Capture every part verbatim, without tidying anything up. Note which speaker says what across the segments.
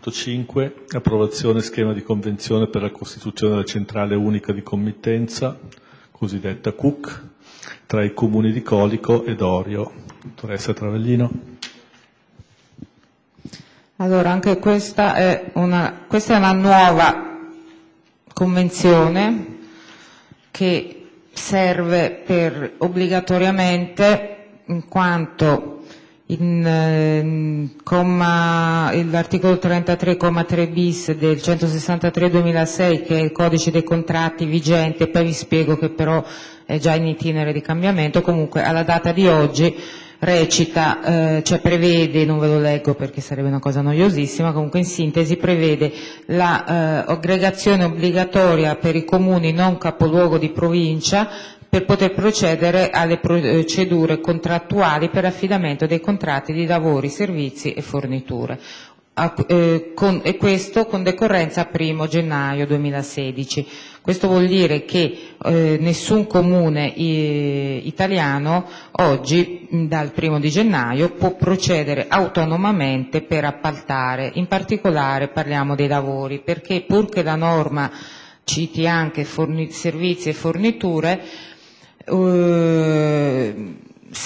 Speaker 1: Punto cinque. Approvazione schema di convenzione per la costituzione della centrale unica di committenza, cosiddetta C U C, tra i comuni di Colico ed Orio. Dottoressa Travaglino.
Speaker 2: Allora, anche questa è una, questa è una nuova convenzione che serve per obbligatoriamente, in quanto in, eh, comma, l'articolo trentatré, comma tre bis del centosessantatré duemilasei, che è il codice dei contratti vigente, poi vi spiego che però è già in itinere di cambiamento, comunque alla data di oggi recita, eh, cioè prevede, non ve lo leggo perché sarebbe una cosa noiosissima, comunque in sintesi prevede la eh, aggregazione obbligatoria per i comuni non capoluogo di provincia per poter procedere alle procedure contrattuali per affidamento dei contratti di lavori, servizi e forniture. A, eh, con, e questo con decorrenza primo gennaio duemilasedici. Questo vuol dire che eh, nessun comune eh, italiano oggi mh, dal primo di gennaio può procedere autonomamente per appaltare. In particolare parliamo dei lavori, perché pur che la norma citi anche forni, servizi e forniture, eh,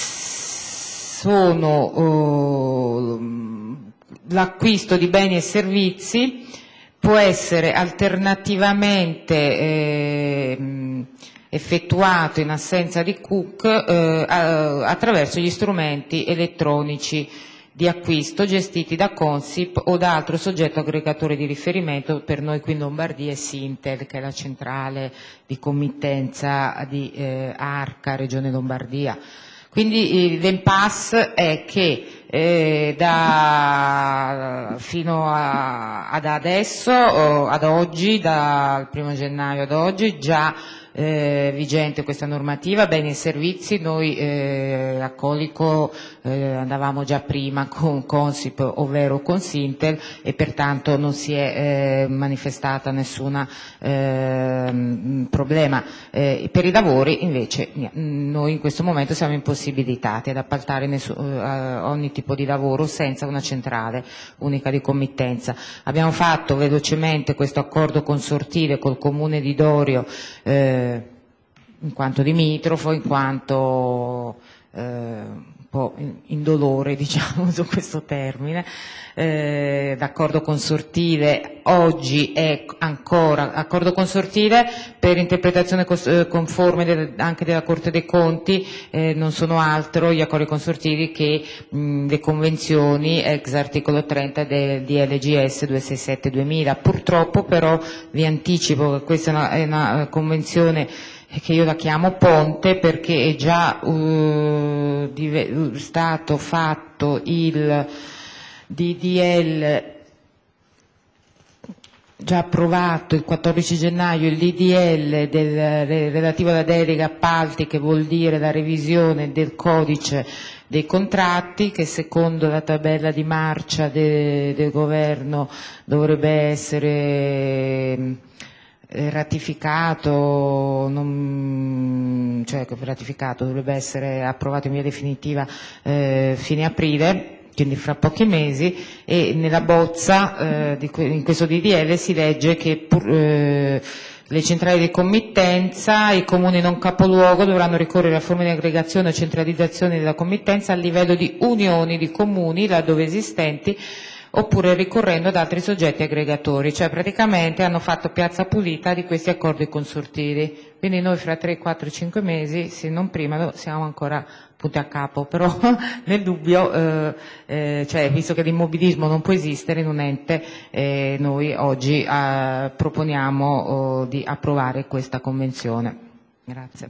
Speaker 2: sono eh, l'acquisto di beni e servizi può essere alternativamente eh, effettuato in assenza di C U C eh, attraverso gli strumenti elettronici di acquisto gestiti da Consip o da altro soggetto aggregatore di riferimento. Per noi qui in Lombardia è Sintel, che è la centrale di committenza di eh, Arca, Regione Lombardia. Quindi l'impasse è che eh, da, fino a, ad adesso, o ad oggi, dal primo gennaio ad oggi, già eh, vigente questa normativa, beni e servizi, noi eh, a Colico eh, andavamo già prima con Consip, ovvero con Sintel, e pertanto non si è eh, manifestata nessuna eh, problema. Eh, per i lavori invece noi in questo momento siamo impossibilitati ad appaltare nessu, eh, ogni tipo di lavoro senza una centrale unica di committenza. Abbiamo fatto velocemente questo accordo consortile col comune di Dorio, eh, in quanto limitrofo, in quanto eh, un po' indolore, diciamo, su questo termine. Eh, d'accordo consortile oggi è ancora accordo consortile per interpretazione conforme del, anche della Corte dei Conti, eh, non sono altro gli accordi consortili che mh, le convenzioni ex articolo trenta del D L G S duecentosessantasette duemila. Purtroppo però vi anticipo che questa è una, è una convenzione che io la chiamo ponte, perché è già uh, dive, stato fatto il D D L, già approvato il quattordici gennaio il D D L del, relativo alla delega appalti, che vuol dire la revisione del codice dei contratti, che secondo la tabella di marcia de, del governo dovrebbe essere ratificato, non, cioè ratificato, dovrebbe essere approvato in via definitiva eh, fine aprile, quindi fra pochi mesi, e nella bozza eh, di, in questo D D L si legge che pur, eh, le centrali di committenza, i comuni non capoluogo dovranno ricorrere a forme di aggregazione o centralizzazione della committenza a livello di unioni di comuni laddove esistenti, oppure ricorrendo ad altri soggetti aggregatori, cioè praticamente hanno fatto piazza pulita di questi accordi consortili. Quindi noi fra tre, quattro, cinque mesi, se non prima, siamo ancora punti a capo, però nel dubbio, eh, eh, cioè, visto che l'immobilismo non può esistere in un ente, eh, noi oggi eh, proponiamo oh, di approvare questa convenzione. Grazie.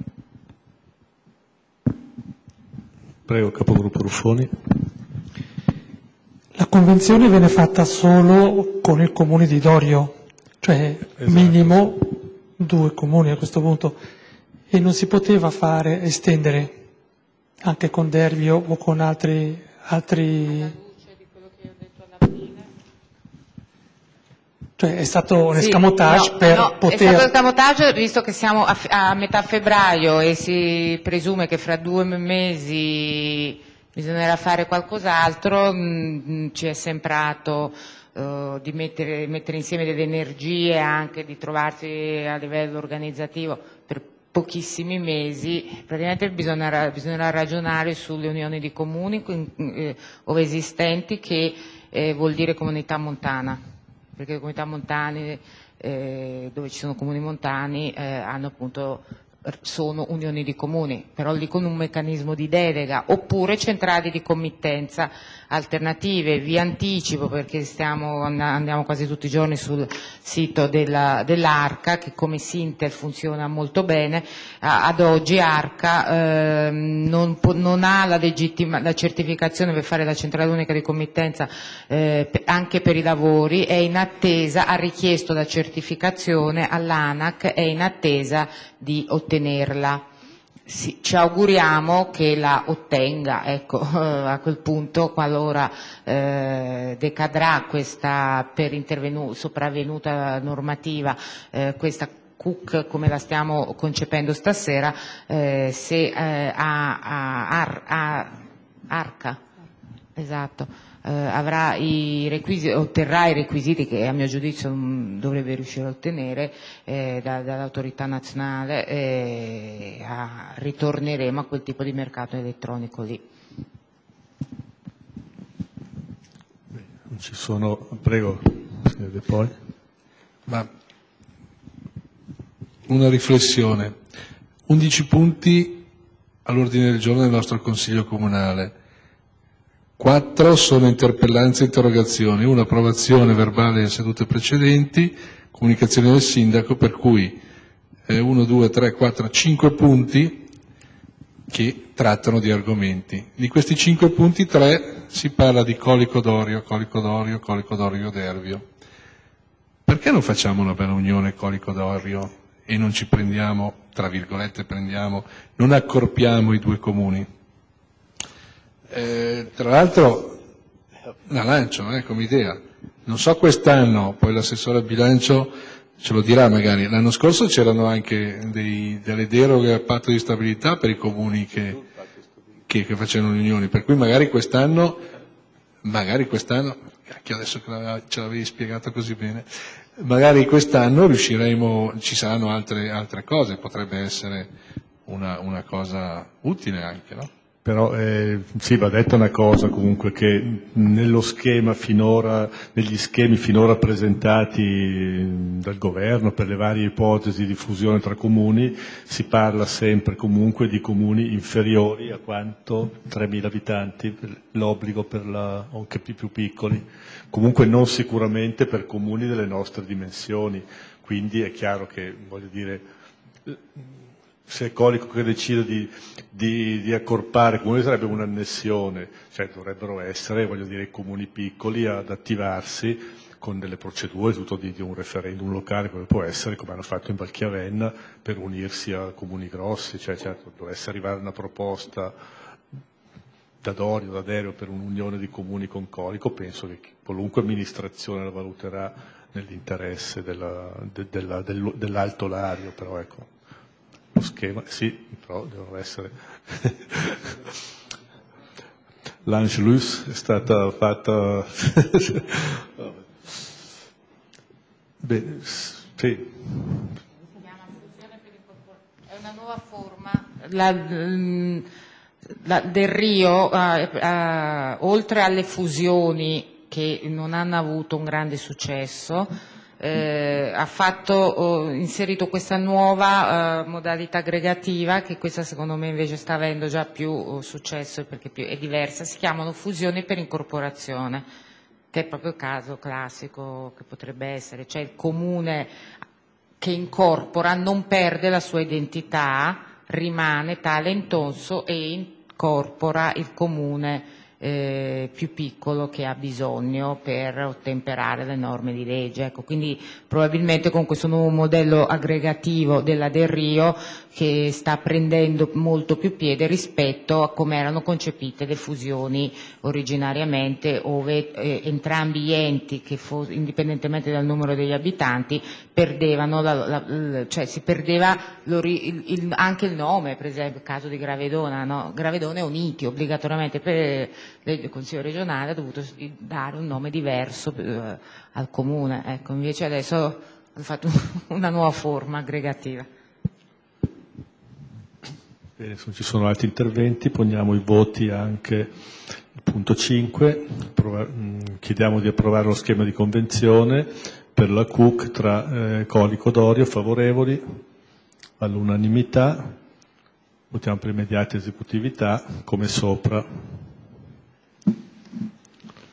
Speaker 1: Prego, capogruppo Ruffoni.
Speaker 3: La convenzione viene fatta solo con il comune di Dorio, cioè esatto, minimo due comuni a questo punto, e non si poteva fare, estendere anche con Dervio o con altri... altri... Cioè è stato un escamotage
Speaker 2: sì, no,
Speaker 3: per
Speaker 2: no,
Speaker 3: poter...
Speaker 2: È stato un escamotage visto che siamo a, a metà febbraio e si presume che fra due mesi bisognerà fare qualcos'altro, mh, ci è sembrato uh, di mettere, mettere insieme delle energie, anche di trovarsi a livello organizzativo per pochissimi mesi. Praticamente bisognerà, bisognerà ragionare sulle unioni di comuni eh, ove esistenti, che eh, vuol dire comunità montana, perché le comunità montane eh, dove ci sono comuni montani eh, hanno appunto sono unioni di comuni, però lì con un meccanismo di delega, oppure centrali di committenza alternative. Vi anticipo, perché stiamo, andiamo quasi tutti i giorni sul sito della, dell'Arca, che come Sintel funziona molto bene. Ad oggi Arca eh, non, non ha la, legittima, la certificazione per fare la centrale unica di committenza eh, anche per i lavori, è in attesa, ha richiesto la certificazione all'ANAC, è in attesa di ottenerla. Sì, ci auguriamo che la ottenga, ecco, a quel punto, qualora eh, decadrà questa per intervenu- sopravvenuta normativa, eh, questa C U C come la stiamo concependo stasera, eh, se eh, a, a, a, a Arca, esatto, eh, avrà i requisiti, otterrà i requisiti che a mio giudizio mh, dovrebbe riuscire a ottenere eh, da, dall'autorità nazionale, eh, a, ritorneremo a quel tipo di mercato elettronico lì.
Speaker 1: Non ci sono, prego, signor poi.
Speaker 4: Ma una riflessione, undici punti all'ordine del giorno del nostro Consiglio Comunale. Quattro sono interpellanze e interrogazioni, una approvazione verbale in sedute precedenti, comunicazione del sindaco, per cui eh, uno, due, tre, quattro, cinque punti che trattano di argomenti. Di questi cinque punti, tre si parla di Colico d'Orio, Colico d'Orio, Colico d'Orio Dervio. Perché non facciamo una bella unione Colico d'Orio e non ci prendiamo, tra virgolette prendiamo, non accorpiamo i due comuni? Eh, tra l'altro la lancio eh, come idea, non so quest'anno, poi l'assessore al bilancio ce lo dirà magari, l'anno scorso c'erano anche dei, delle deroghe al patto di stabilità per i comuni che, che, che facevano le unioni, per cui magari quest'anno, magari quest'anno, cacchio adesso che ce l'avevi spiegato così bene, magari quest'anno riusciremo, ci saranno altre, altre cose, potrebbe essere una, una cosa utile anche, no?
Speaker 1: Però eh, sì, va detta una cosa comunque, che nello schema finora, negli schemi finora presentati dal governo per le varie ipotesi di fusione tra comuni, si parla sempre comunque di comuni inferiori a quanto tremila abitanti, l'obbligo per la, o anche più piccoli, comunque non sicuramente per comuni delle nostre dimensioni, quindi è chiaro che, voglio dire, se è Colico che decide di, di, di accorpare comuni sarebbe un'annessione, cioè dovrebbero essere, voglio dire, i comuni piccoli ad attivarsi con delle procedure, tutto di, di un referendum locale, come può essere, come hanno fatto in Valchiavenna, per unirsi a comuni grossi, cioè certo dovesse arrivare una proposta da Dorio, da Derio per un'unione di comuni con Colico, penso che qualunque amministrazione la valuterà nell'interesse della, de, della, del, dell'Alto Lario, però ecco. Lo schema, sì, però devono essere. L'Angelus è stata fatta. Beh, sì.
Speaker 2: È una nuova forma. La, la, del Rio, eh, eh, oltre alle fusioni che non hanno avuto un grande successo, Eh, ha fatto, oh, inserito questa nuova eh, modalità aggregativa, che questa secondo me invece sta avendo già più oh, successo perché più, è diversa, si chiamano fusioni per incorporazione, che è proprio il caso classico che potrebbe essere, cioè il comune che incorpora non perde la sua identità, rimane tale intonso e incorpora il comune eh, più piccolo che ha bisogno per ottemperare le norme di legge. Ecco, quindi probabilmente con questo nuovo modello aggregativo della Del Rio, che sta prendendo molto più piede rispetto a come erano concepite le fusioni originariamente, ove eh, entrambi gli enti, che fo- indipendentemente dal numero degli abitanti, perdevano la, la, la, cioè si perdeva il, il, anche il nome, per esempio il caso di Gravedona, no? Gravedona è Uniti, obbligatoriamente per il Consiglio regionale ha dovuto dare un nome diverso eh, al comune, ecco, invece adesso hanno fatto una nuova forma aggregativa.
Speaker 1: Bene, se non ci sono altri interventi poniamo i voti anche il punto cinque, chiediamo di approvare lo schema di convenzione per la C U C tra eh, Colico Dorio, favorevoli all'unanimità, votiamo per immediata esecutività come sopra.